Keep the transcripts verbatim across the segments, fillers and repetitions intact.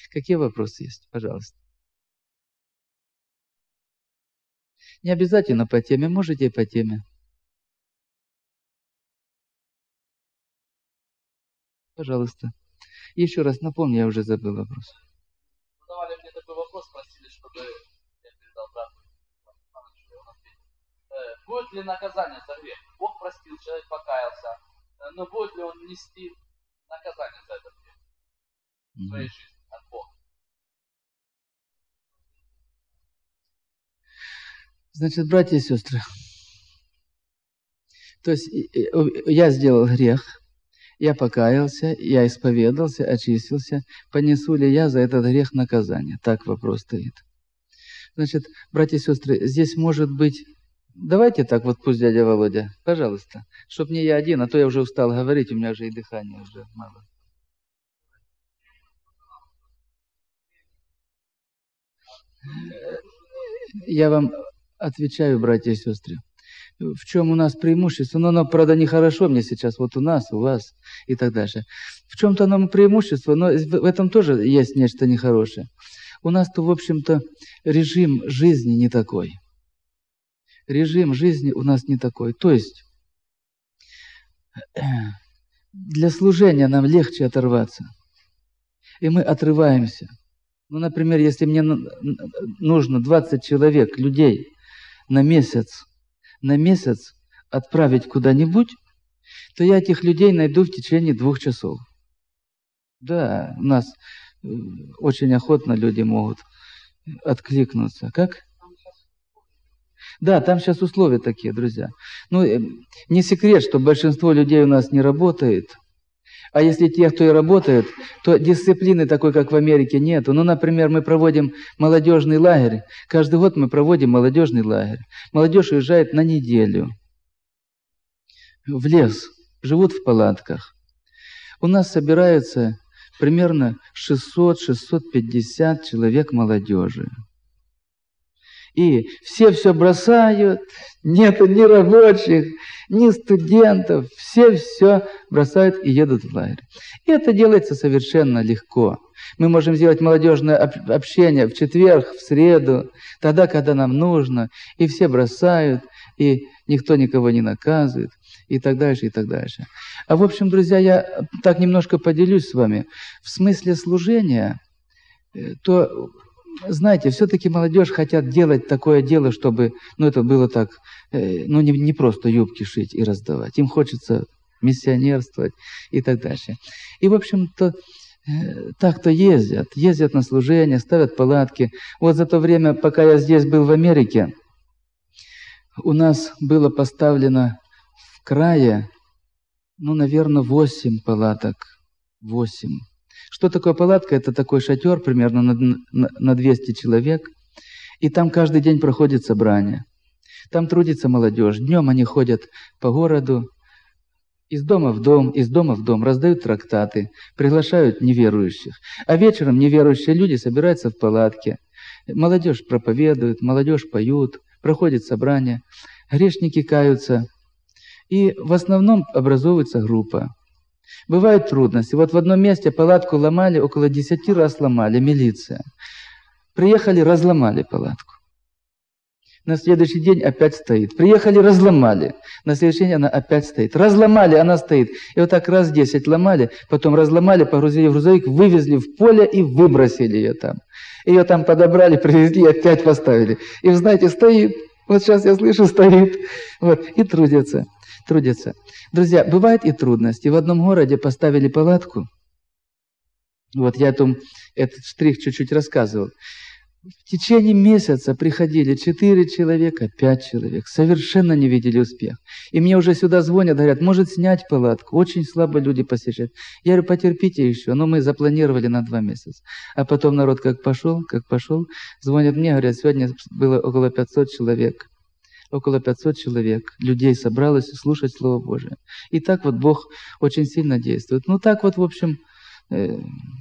Какие вопросы есть? Пожалуйста. Не обязательно по теме, можете и по теме. Пожалуйста. Еще раз напомню, я уже забыл вопрос. Задавали мне такой вопрос, просили, чтобы я передал брату. Будет ли наказание за грех? Бог простил, человек покаялся, но будет ли он нести наказание за этот грех в своей жизни от Бога? Значит, братья и сестры, то есть я сделал грех, я покаялся, я исповедался, очистился, понесу ли я за этот грех наказание? Так вопрос стоит. Значит, братья и сестры, здесь может быть... Давайте так вот, пусть дядя Володя, пожалуйста, чтоб не я один, а то я уже устал говорить, у меня же и дыхания уже мало. Я вам отвечаю, братья и сестры. В чем у нас преимущество? Но оно, правда, нехорошо мне сейчас, вот у нас, у вас и так дальше. В чем-то оно преимущество, но в этом тоже есть нечто нехорошее. У нас-то, в общем-то, режим жизни не такой. Режим жизни у нас не такой. То есть, для служения нам легче оторваться. И мы отрываемся. Ну, например, если мне нужно двадцать человек, людей на месяц, на месяц отправить куда-нибудь, то я этих людей найду в течение двух часов. Да, у нас очень охотно люди могут откликнуться. Как? Да, там сейчас условия такие, друзья. Ну, не секрет, что большинство людей у нас не работает. А если те, кто и работает, то дисциплины такой, как в Америке, нету. Ну, например, мы проводим молодежный лагерь. Каждый год мы проводим молодежный лагерь. Молодежь уезжает на неделю в лес, живут в палатках. У нас собирается примерно шестьсот — шестьсот пятьдесят человек молодежи. И все все бросают, нету ни рабочих, ни студентов, все все бросают и едут в лагерь. И это делается совершенно легко. Мы можем сделать молодежное общение в четверг, в среду, тогда, когда нам нужно, и все бросают, и никто никого не наказывает, и так дальше, и так дальше. А в общем, друзья, я так немножко поделюсь с вами. В смысле служения, то... Знаете, все-таки молодежь хотят делать такое дело, чтобы, ну, это было так, э, ну, не, не просто юбки шить и раздавать. Им хочется миссионерствовать и так дальше. И, в общем-то, э, так-то ездят. Ездят на служение, ставят палатки. Вот за то время, пока я здесь был в Америке, у нас было поставлено в крае, ну, наверное, восемь палаток. Восемь. Что такое палатка? Это такой шатер примерно на, на, на двести человек. И там каждый день проходит собрание. Там трудится молодежь. Днем они ходят по городу, из дома в дом, из дома в дом, раздают трактаты, приглашают неверующих. А вечером неверующие люди собираются в палатке. Молодежь проповедует, молодежь поют, проходит собрание. Грешники каются. И в основном образовывается группа. Бывают трудности. Вот в одном месте палатку ломали, около десяти раз ломали, милиция. Приехали, разломали палатку. На следующий день опять стоит. Приехали, разломали. На следующий день она опять стоит. Разломали, она стоит. И вот так раз десять ломали, потом разломали, погрузили в грузовик, вывезли в поле и выбросили ее там. Ее там подобрали, привезли и опять поставили. И вы знаете, стоит. Вот сейчас я слышу, стоит. Вот. И трудится. Трудятся. Друзья, бывают и трудности. В одном городе поставили палатку. Вот я там этот штрих чуть-чуть рассказывал. В течение месяца приходили четыре человека, пять человек. Совершенно не видели успех. И мне уже сюда звонят, говорят, может снять палатку. Очень слабо люди посещают. Я говорю, потерпите еще. Но мы запланировали на два месяца. А потом народ как пошел, как пошел. Звонят мне, говорят, сегодня было около пятисот человек. Около пятисот человек, людей собралось слушать Слово Божие. И так вот Бог очень сильно действует. Ну так вот, в общем, э,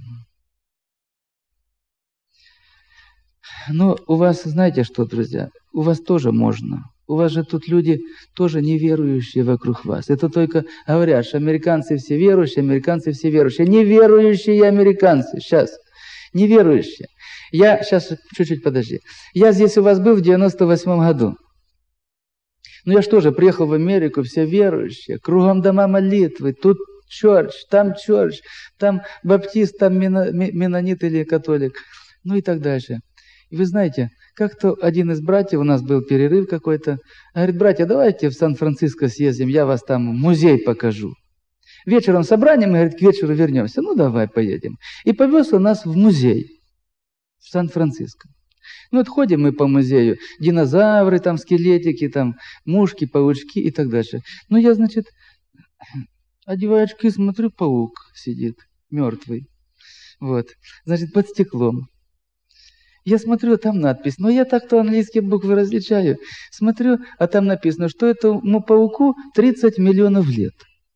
ну у вас, знаете что, друзья, у вас тоже можно. У вас же тут люди тоже неверующие вокруг вас. Это только говорят, что американцы все верующие, американцы все верующие. Неверующие американцы. Сейчас. неверующие. Я, сейчас, чуть-чуть подожди. Я здесь у вас был в девяносто восьмом году. Ну я что же, приехал в Америку, все верующие, кругом дома молитвы, тут черч, там черч, там баптист, там менонит или католик, ну и так дальше. И вы знаете, как-то один из братьев, у нас был перерыв какой-то, говорит: братья, давайте в Сан-Франциско съездим, я вас там музей покажу. Вечером собрание, мы, говорит, к вечеру вернемся. Ну давай поедем. И повез он нас в музей в Сан-Франциско. Ну вот ходим мы по музею, динозавры, там скелетики, там мушки, паучки и так дальше. Ну я, значит, одеваю очки, смотрю, паук сидит, мертвый. Вот, значит, под стеклом. Я смотрю, там надпись, но я так-то английские буквы различаю. Смотрю, а там написано, что этому пауку тридцать миллионов лет.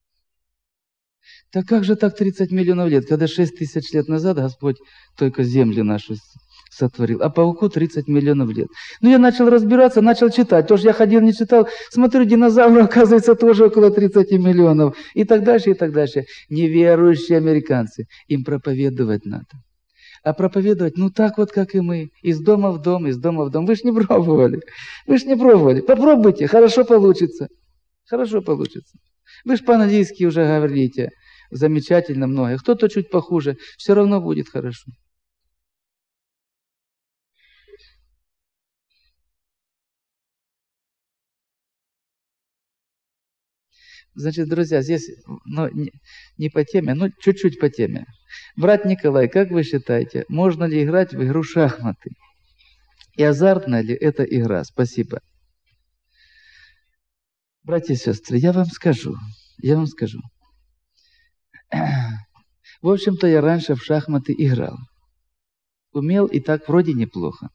Так как же так тридцать миллионов лет, когда шесть тысяч лет назад Господь только землю нашу сотворил, а пауку тридцать миллионов лет. Ну, я начал разбираться, начал читать. Тоже я ходил, не читал. Смотрю, динозавры, оказывается, тоже около тридцати миллионов. И так дальше, и так дальше. Неверующие американцы. Им проповедовать надо. А проповедовать, ну, так вот, как и мы. Из дома в дом, из дома в дом. Вы ж не пробовали. Вы ж не пробовали. Попробуйте, хорошо получится. Хорошо получится. Вы ж по-английски уже говорите. Замечательно много. Кто-то чуть похуже. Все равно будет хорошо. Значит, друзья, здесь ну, не, не по теме, но чуть-чуть по теме. Брат Николай, как вы считаете, можно ли играть в игру шахматы? И азартная ли эта игра? Спасибо. Братья и сестры, я вам скажу, я вам скажу. В общем-то, я раньше в шахматы играл. Умел и так вроде неплохо.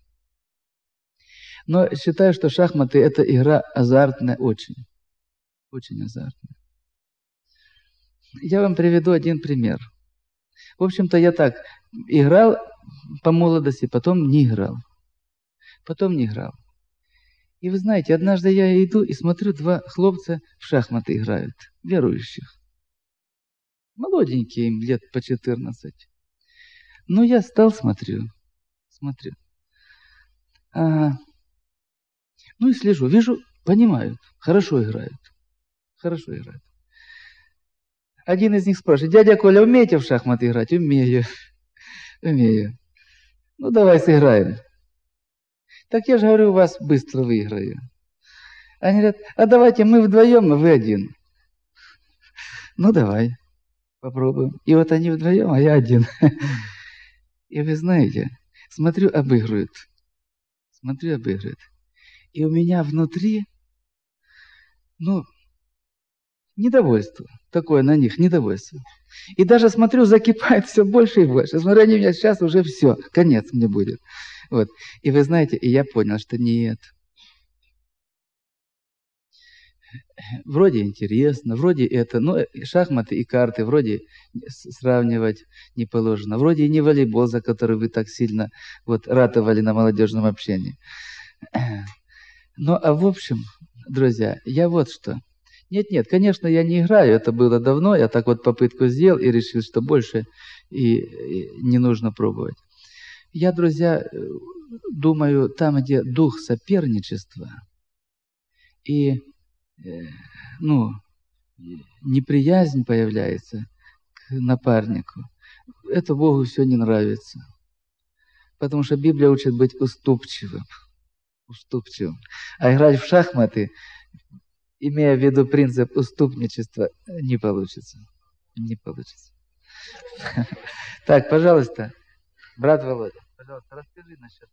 Но считаю, что шахматы – это игра азартная очень. Очень азартная. Я вам приведу один пример. В общем-то, я так играл по молодости, потом не играл. Потом не играл. И вы знаете, однажды я иду и смотрю, два хлопца в шахматы играют, верующих. Молоденькие им, лет по четырнадцать. Ну, я стал, смотрю, смотрю. Ага. Ну и слежу, вижу, понимают, хорошо играют. Хорошо играют. Один из них спрашивает: дядя Коля, умеете в шахматы играть? Умею. Умею. Ну, давай сыграем. Так я же говорю, вас быстро выиграю. Они говорят: а давайте мы вдвоем, а вы один. Ну, давай, попробуем. И вот они вдвоем, а я один. И вы знаете, смотрю, обыгрывают. Смотрю, обыгрывают. И у меня внутри, ну, недовольство. Такое на них, недовольство. И даже, смотрю, закипает все больше и больше. Смотрю, они у меня сейчас уже все, конец мне будет. Вот. И вы знаете, и я понял, что нет. Вроде интересно, вроде это, ну, шахматы и карты вроде сравнивать не положено. Вроде и не волейбол, за который вы так сильно вот ратовали на молодежном общении. Ну, а в общем, друзья, я вот что. Нет-нет, конечно, я не играю, это было давно, я так вот попытку сделал и решил, что больше и, и не нужно пробовать. Я, друзья, думаю, там, где дух соперничества и, э, ну, неприязнь появляется к напарнику, это Богу все не нравится. Потому что Библия учит быть уступчивым. Уступчивым. А играть в шахматы, имея в виду принцип уступничества, не получится. Не получится. Так, пожалуйста, брат Володя, пожалуйста, расскажи насчет.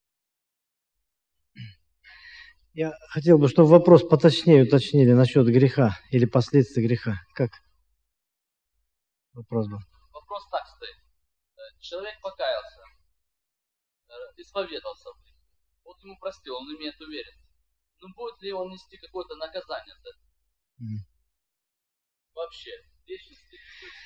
Я хотел бы, чтобы вопрос поточнее уточнили насчет греха или последствий греха. Как вопрос был? Вопрос так стоит. Человек покаялся, исповедался. Вот ему простил, он имеет уверенность. Но будет ли он нести какое-то наказание за это? Mm. Вообще, вечности.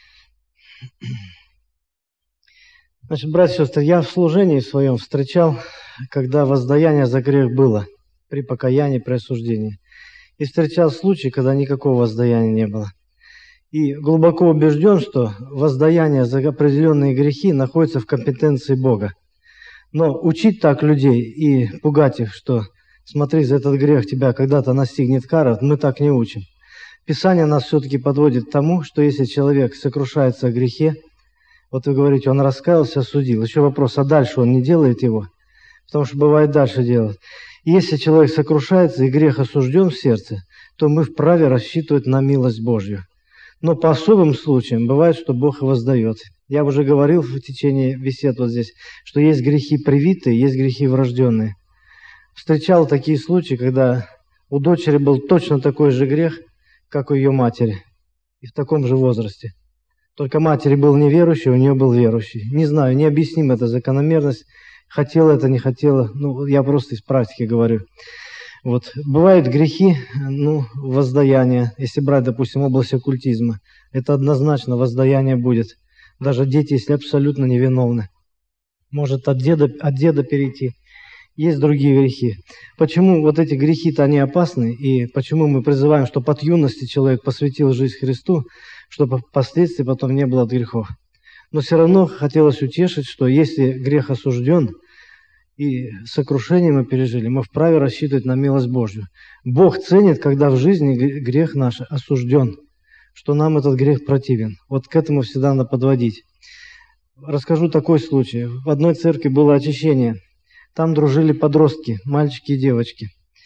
Значит, братья и сестры, я в служении своем встречал, когда воздаяние за грех было, при покаянии, при осуждении. И встречал случаи, когда никакого воздаяния не было. И глубоко убежден, что воздаяние за определенные грехи находится в компетенции Бога. Но учить так людей и пугать их, что смотри, за этот грех тебя когда-то настигнет кара, мы так не учим. Писание нас все-таки подводит к тому, что если человек сокрушается о грехе, вот вы говорите, он раскаялся, осудил. Еще вопрос, а дальше он не делает его? Потому что бывает дальше делать. Если человек сокрушается и грех осужден в сердце, то мы вправе рассчитывать на милость Божью. Но по особым случаям бывает, что Бог и воздает. Я уже говорил в течение бесед вот здесь, что есть грехи привитые, есть грехи врожденные. Встречал такие случаи, когда у дочери был точно такой же грех, как у ее матери, и в таком же возрасте. Только матери был неверующий, у нее был верующий. Не знаю, необъяснима эта закономерность. Хотела это, не хотела. Ну, я просто из практики говорю. Вот. Бывают грехи, ну, воздаяние. Если брать, допустим, область оккультизма, это однозначно воздаяние будет. Даже дети, если абсолютно невиновны. Может от деда, от деда перейти. Есть другие грехи. Почему вот эти грехи-то они опасны, и почему мы призываем, чтобы от юности человек посвятил жизнь Христу, чтобы впоследствии потом не было от грехов. Но все равно хотелось утешить, что если грех осужден, и сокрушение мы пережили, мы вправе рассчитывать на милость Божью. Бог ценит, когда в жизни грех наш осужден, что нам этот грех противен. Вот к этому всегда надо подводить. Расскажу такой случай. В одной церкви было очищение. Там дружили подростки, мальчики и девочки.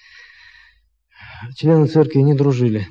Члены церкви не дружили,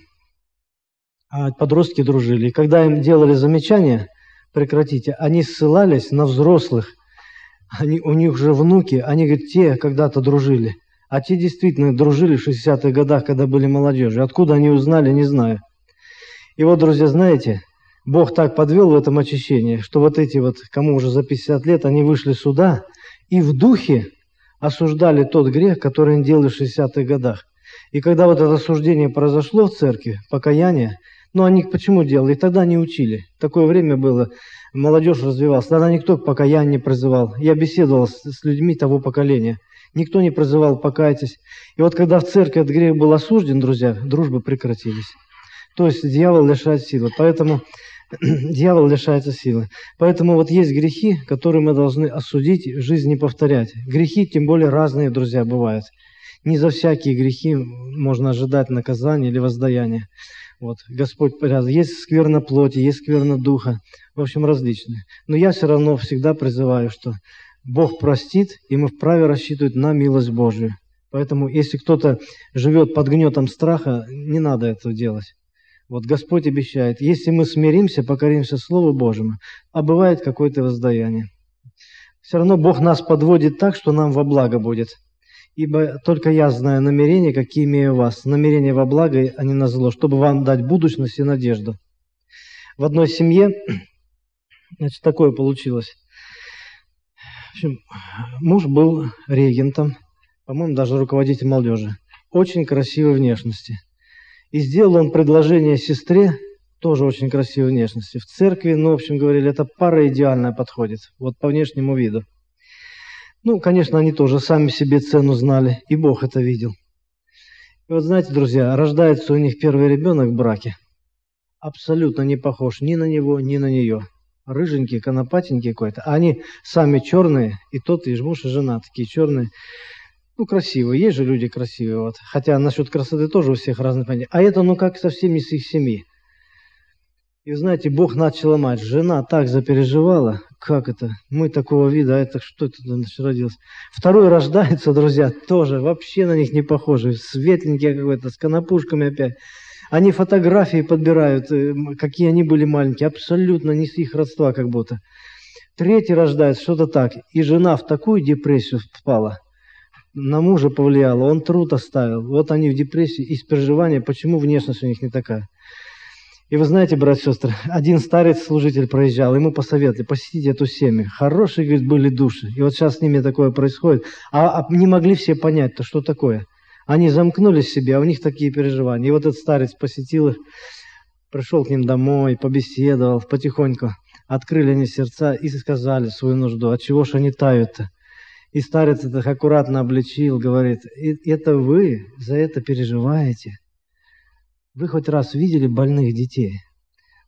а подростки дружили. И когда им делали замечания, прекратите, они ссылались на взрослых. Они, у них же внуки, они говорят, те когда-то дружили. А те действительно дружили в шестидесятых годах, когда были молодежью. Откуда они узнали, не знаю. И вот, друзья, знаете, Бог так подвел в этом очищении, что вот эти вот, кому уже за пятьдесят лет, они вышли сюда и в духе осуждали тот грех, который они делали в шестидесятых годах. И когда вот это осуждение произошло в церкви, покаяние, ну они почему делали? И тогда не учили. Такое время было, молодежь развивалась. Тогда никто к покаянию не призывал. Я беседовал с, с людьми того поколения. Никто не призывал покайтесь. И вот когда в церкви этот грех был осужден, друзья, дружбы прекратились. То есть дьявол лишает силы. Поэтому дьявол лишается силы. Поэтому вот есть грехи, которые мы должны осудить, жизнь не повторять. Грехи, тем более, разные, друзья, бывают. Не за всякие грехи можно ожидать наказания или воздаяния. Вот, Господь порядок. Есть скверна плоти, есть скверна духа. В общем, различные. Но я все равно всегда призываю, что Бог простит, и мы вправе рассчитывать на милость Божию. Поэтому, если кто-то живет под гнетом страха, не надо этого делать. Вот Господь обещает, если мы смиримся, покоримся Слову Божьему, а бывает какое-то воздаяние. Все равно Бог нас подводит так, что нам во благо будет. Ибо только я знаю намерения, какие имею вас. Намерения во благо, а не на зло, чтобы вам дать будущность и надежду. В одной семье, значит, такое получилось. В общем, муж был регентом, по-моему, даже руководителем молодежи. Очень красивой внешности. И сделал он предложение сестре, тоже очень красивой внешности. В церкви, ну, в общем, говорили, эта пара идеально подходит, вот по внешнему виду. Ну, конечно, они тоже сами себе цену знали, и Бог это видел. И вот знаете, друзья, рождается у них первый ребенок в браке. Абсолютно не похож ни на него, ни на нее. Рыженький, конопатенький какой-то. А они сами черные, и тот, и муж, и жена такие черные. Ну, красивые, есть же люди красивые, вот. Хотя насчет красоты тоже у всех разные понятия. А это, ну, как совсем не с их семьи. И, знаете, Бог начал ломать. Жена так запереживала. Как это? Мы такого вида, а это что это родилось? Второй рождается, друзья, тоже вообще на них не похожи. Светленькие какой-то, с конопушками опять. Они фотографии подбирают, какие они были маленькие. Абсолютно не с их родства как будто. Третий рождается, что-то так. И жена в такую депрессию впала. На мужа повлияло, он труд оставил. Вот они в депрессии, из переживания, почему внешность у них не такая. И вы знаете, братья и сестры, один старец-служитель проезжал, ему посоветовали, посетите эту семью. Хорошие, говорит, были души. И вот сейчас с ними такое происходит. А, а не могли все понять-то, что такое. Они замкнулись в себе, а у них такие переживания. И вот этот старец посетил их, пришел к ним домой, побеседовал потихоньку. Открыли они сердца и сказали свою нужду. От чего ж они тают-то? И старец это аккуратно обличил, говорит, это вы за это переживаете? Вы хоть раз видели больных детей?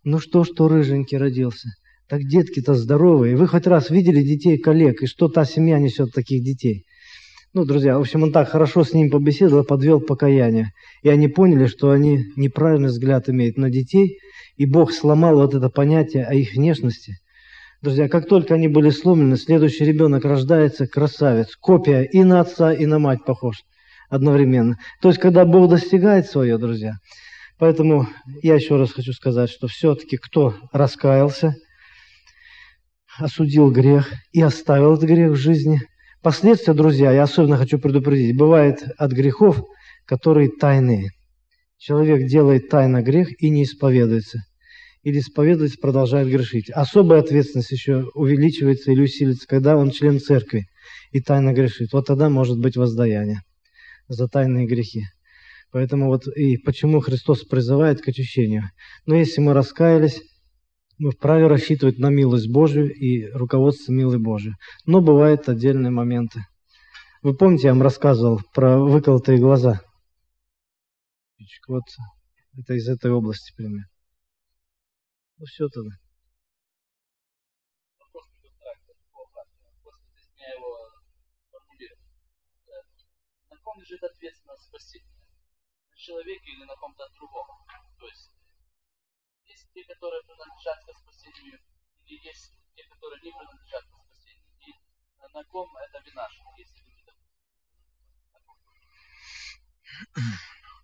Ну что, что рыженький родился? Так детки-то здоровые. Вы хоть раз видели детей коллег, и что та семья несет таких детей? Ну, друзья, в общем, он так хорошо с ним побеседовал, подвел покаяние. И они поняли, что они неправильный взгляд имеют на детей, и Бог сломал вот это понятие о их внешности. Друзья, как только они были сломлены, следующий ребенок рождается красавец, копия и на отца, и на мать похож одновременно. То есть, когда Бог достигает свое, друзья. Поэтому я еще раз хочу сказать, что все-таки кто раскаялся, осудил грех и оставил этот грех в жизни, последствия, друзья, я особенно хочу предупредить, бывает от грехов, которые тайные. Человек делает тайно грех и не исповедуется. Или исповедуется, продолжает грешить. Особая ответственность еще увеличивается или усиливается, когда он член церкви и тайно грешит. Вот тогда может быть воздаяние за тайные грехи. Поэтому вот и почему Христос призывает к очищению. Но если мы раскаялись, мы вправе рассчитывать на милость Божию и руководство милой Божией. Но бывают отдельные моменты. Вы помните, я вам рассказывал про выколотые глаза? Вот это из этой области пример. Ну все тогда. Вопрос после здесь меня его формулировал. На ком лежит ответственность спасения? На человеке или на ком-то другом? То есть есть те, которые принадлежат к спасению, или есть те, которые не принадлежат к спасению. И на ком это вина, если вы не допустите?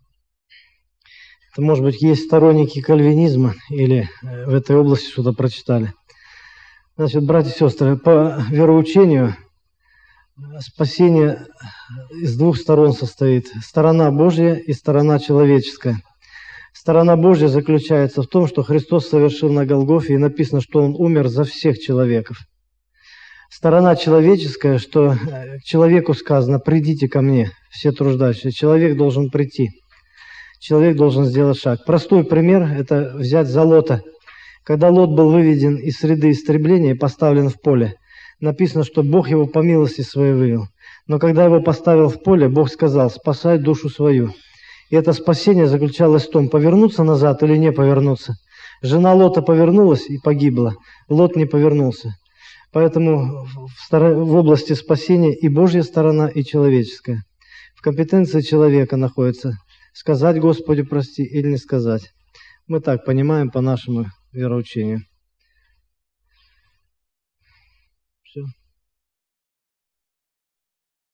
Это, может быть, есть сторонники кальвинизма или в этой области что-то прочитали. Значит, братья и сестры, по вероучению спасение из двух сторон состоит. Сторона Божья и сторона человеческая. Сторона Божья заключается в том, что Христос совершил на Голгофе, и написано, что Он умер за всех человеков. Сторона человеческая, что к человеку сказано: «Придите ко мне, все труждающие». Человек должен прийти. Человек должен сделать шаг. Простой пример – это взять за Лота. Когда Лот был выведен из среды истребления и поставлен в поле, написано, что Бог его по милости своей вывел. Но когда его поставил в поле, Бог сказал: «Спасай душу свою». И это спасение заключалось в том, повернуться назад или не повернуться. Жена Лота повернулась и погибла. Лот не повернулся. Поэтому в области спасения и Божья сторона, и человеческая. В компетенции человека находится сказать Господи прости или не сказать. Мы так понимаем по нашему вероучению.